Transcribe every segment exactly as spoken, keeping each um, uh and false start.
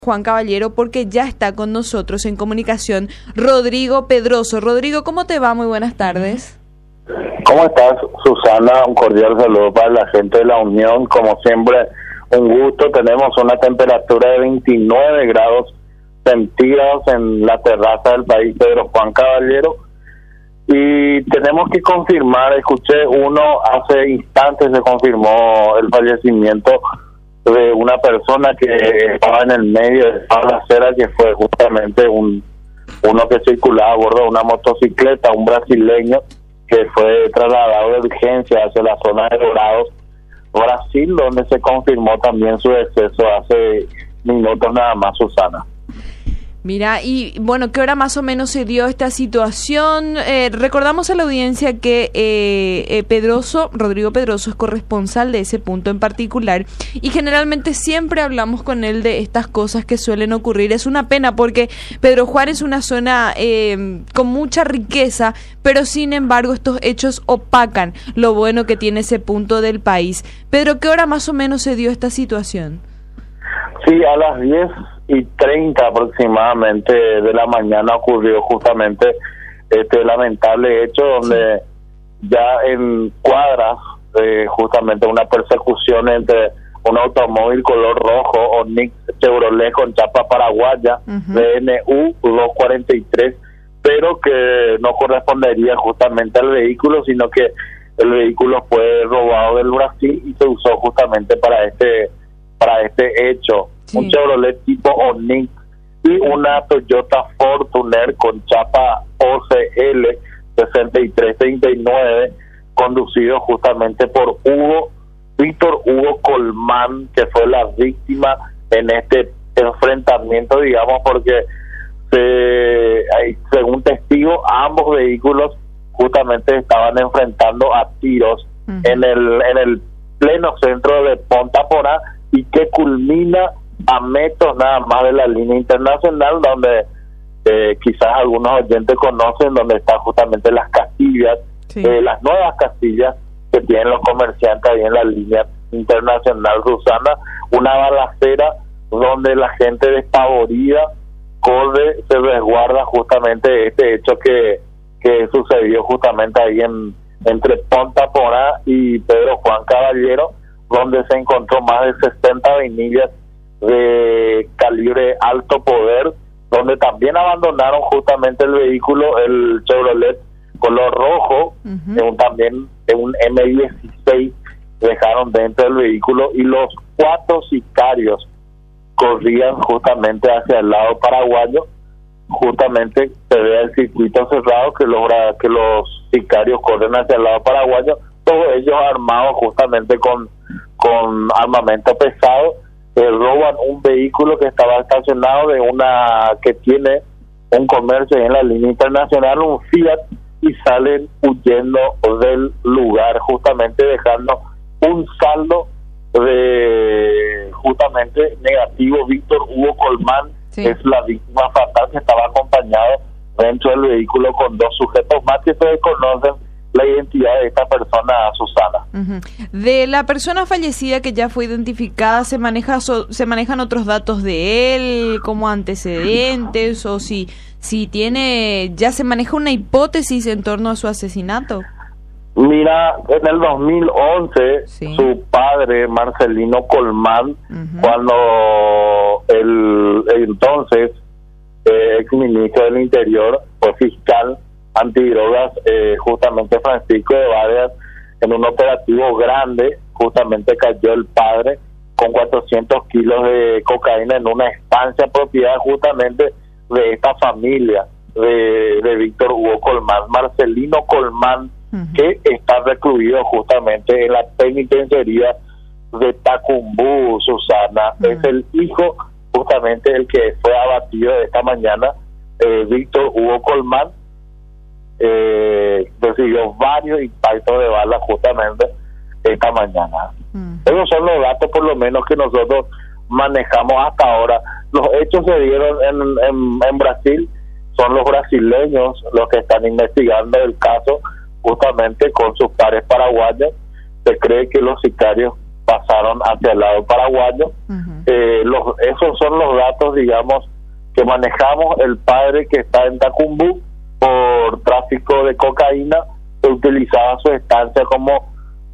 Juan Caballero, porque ya está con nosotros en comunicación Rodrigo Pedroso. Rodrigo, ¿cómo te va? Muy buenas tardes. ¿Cómo estás, Susana? Un cordial saludo para la gente de la Unión. Como siempre, un gusto. Tenemos una temperatura de veintinueve grados centígrados en la terraza del país Pedro Juan Caballero. Y tenemos que confirmar, escuché uno, hace instantes se confirmó el fallecimiento de una persona que estaba en el medio de la acera, que fue justamente un uno que circulaba a bordo de una motocicleta, un brasileño que fue trasladado de urgencia hacia la zona de Dorados, Brasil, donde se confirmó también su deceso hace minutos nada más, Susana. Mira, y bueno, ¿qué hora más o menos se dio esta situación? Eh, recordamos a la audiencia que eh, eh, Pedroso, Rodrigo Pedroso es corresponsal de ese punto en particular y generalmente siempre hablamos con él de estas cosas que suelen ocurrir. Es una pena porque Pedro Juan es una zona eh, con mucha riqueza, pero sin embargo estos hechos opacan lo bueno que tiene ese punto del país. Pedro, ¿qué hora más o menos se dio esta situación? Sí, a las diez y treinta aproximadamente de la mañana ocurrió justamente este lamentable hecho donde ya en cuadras eh, justamente una persecución entre un automóvil color rojo Onix Chevrolet con chapa paraguaya, uh-huh. B N U doscientos cuarenta y tres, pero que no correspondería justamente al vehículo, sino que el vehículo fue robado del Brasil y se usó justamente para este para este hecho. Sí. Un Chevrolet tipo Onix y una Toyota Fortuner con chapa O C L sesenta y tres treinta y nueve, conducido justamente por Hugo, Víctor Hugo Colmán, que fue la víctima en este enfrentamiento, digamos, porque se, según testigos, ambos vehículos justamente estaban enfrentando a tiros uh-huh. en el en el pleno centro de Punta Porá, y que culmina a metros nada más de la línea internacional, donde eh, quizás algunos oyentes conocen, donde están justamente las castillas, sí. eh, las nuevas castillas que tienen los comerciantes ahí en la línea internacional, Susana, una balacera donde la gente despavorida corre, se resguarda justamente este hecho que, que sucedió justamente ahí en entre Punta Porá y Pedro Juan Caballero, donde se encontró más de sesenta vainillas de calibre alto poder, donde también abandonaron justamente el vehículo, el Chevrolet color rojo, uh-huh. de un, también de un M dieciséis, dejaron dentro del vehículo, y los cuatro sicarios corrían justamente hacia el lado paraguayo. Justamente se ve el circuito cerrado, que los, que los sicarios corren hacia el lado paraguayo, todos ellos armados justamente con con armamento pesado. Eh, roban un vehículo que estaba estacionado de una que tiene un comercio en la línea internacional, un Fiat, y salen huyendo del lugar, justamente dejando un saldo de justamente negativo. Víctor Hugo Colmán, sí. es la víctima fatal, que estaba acompañado dentro del vehículo con dos sujetos más que se desconocen la identidad de esta persona, Susana. Uh-huh. De la persona fallecida que ya fue identificada, ¿se maneja so, se manejan otros datos de él como antecedentes, o si si tiene ya se maneja una hipótesis en torno a su asesinato? Mira, en el dos mil once, sí. su padre, Marcelino Colmán, uh-huh. cuando el, el entonces eh, exministro del Interior, fue fiscal antidrogas, eh, justamente Francisco de Vargas, en un operativo grande, justamente cayó el padre con cuatrocientos kilos de cocaína en una estancia propiedad justamente de esta familia de, de Víctor Hugo Colmán, Marcelino Colmán, uh-huh. que está recluido justamente en la penitenciaría de Tacumbú, Susana. Uh-huh. Es el hijo justamente el que fue abatido esta mañana, eh, Víctor Hugo Colmán. Eh, recibió varios impactos de bala justamente esta mañana. Mm. Esos son los datos por lo menos que nosotros manejamos hasta ahora. Los hechos se dieron en, en, en Brasil, son los brasileños los que están investigando el caso justamente con sus pares paraguayos. Se cree que los sicarios pasaron hacia el lado paraguayo. Uh-huh. eh, los, esos son los datos, digamos, que manejamos. El padre que está en Tacumbú por tráfico de cocaína, que utilizaba su estancia como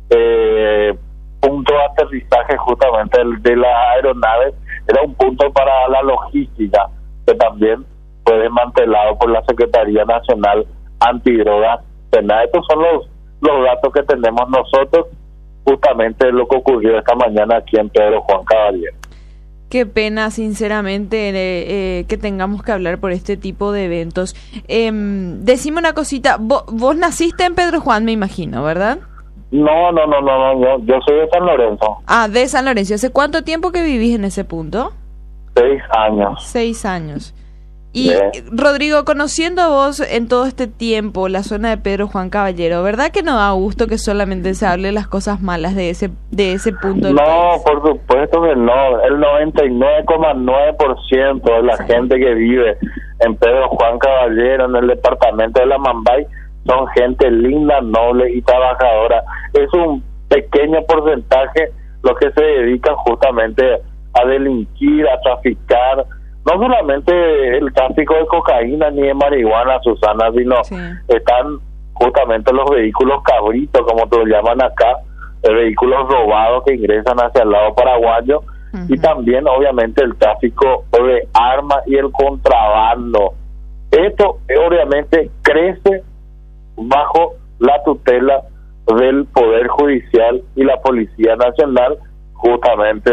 eh, punto de aterrizaje justamente de, de las aeronaves. Era un punto para la logística que también fue desmantelado por la Secretaría Nacional Antidrogas Penal. Estos son los, los datos que tenemos nosotros justamente de lo que ocurrió esta mañana aquí en Pedro Juan Caballero. Qué pena, sinceramente, eh, eh, que tengamos que hablar por este tipo de eventos. Eh, decime una cosita, vos, vos naciste en Pedro Juan, me imagino, ¿verdad? No, no, no, no, no, yo, yo soy de San Lorenzo. Ah, de San Lorenzo. ¿Hace cuánto tiempo que vivís en ese punto? Seis años. Seis años. Y yeah. Rodrigo, conociendo a vos en todo este tiempo la zona de Pedro Juan Caballero, ¿verdad que no da gusto que solamente se hable las cosas malas de ese de ese punto del No, país? Por supuesto que no. El noventa y nueve coma nueve por ciento de la sí. gente que vive en Pedro Juan Caballero, en el departamento de La Mambay, son gente linda, noble y trabajadora. Es un pequeño porcentaje lo que se dedica justamente a delinquir, a traficar. No solamente el tráfico de cocaína ni de marihuana, Susana, sino sí. están justamente los vehículos cabritos, como te lo llaman acá, los vehículos robados que ingresan hacia el lado paraguayo, uh-huh. y también obviamente el tráfico de armas y el contrabando. Esto obviamente crece bajo la tutela del Poder Judicial y la Policía Nacional, justamente,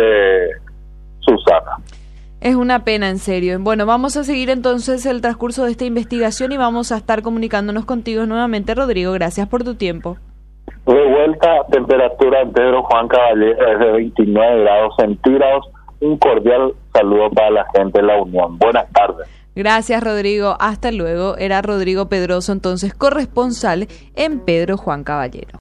Susana. Es una pena, en serio. Bueno, vamos a seguir entonces el transcurso de esta investigación y vamos a estar comunicándonos contigo nuevamente, Rodrigo. Gracias por tu tiempo. De vuelta, temperatura en Pedro Juan Caballero es de veintinueve grados centígrados. Un cordial saludo para la gente de La Unión. Buenas tardes. Gracias, Rodrigo. Hasta luego. Era Rodrigo Pedroso, entonces corresponsal en Pedro Juan Caballero.